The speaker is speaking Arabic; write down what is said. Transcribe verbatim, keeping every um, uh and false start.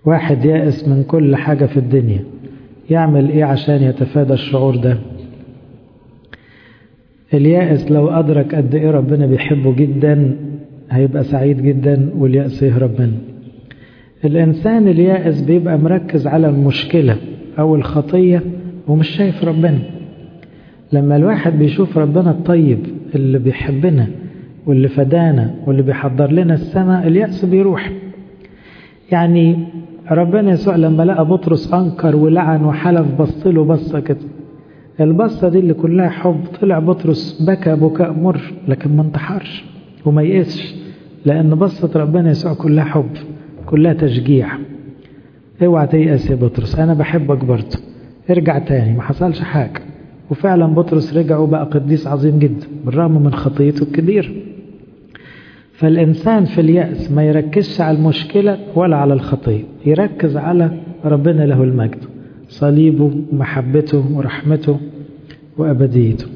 واحد يائس من كل حاجة في الدنيا يعمل ايه عشان يتفادى الشعور ده؟ اليائس لو أدرك قد ايه ربنا بيحبه جدا هيبقى سعيد جدا واليأس يهرب منه. الإنسان اليائس بيبقى مركز على المشكلة أو الخطية ومش شايف ربنا. لما الواحد بيشوف ربنا الطيب اللي بيحبنا واللي فدانا واللي بيحضر لنا السماء اليأس بيروح. يعني ربنا يسوع لما لقى بطرس أنكر ولعن وحلف بصله بصة كده، البصة دي اللي كلها حب، طلع بطرس بكى بكاء مر لكن ما انتحرش وما يئسش، لأن بصة ربنا يسوع كلها حب كلها تشجيع. اوعى تيأس يا بطرس، أنا بحبك برضه، ارجع تاني، ما حصلش حاجة. وفعلا بطرس رجع وبقى قديس عظيم جدا بالرغم من خطيته الكبيرة. فالإنسان في اليأس ما يركزش على المشكلة ولا على الخطية، يركز على ربنا له المجد، صليبه ومحبته ورحمته وأبديته.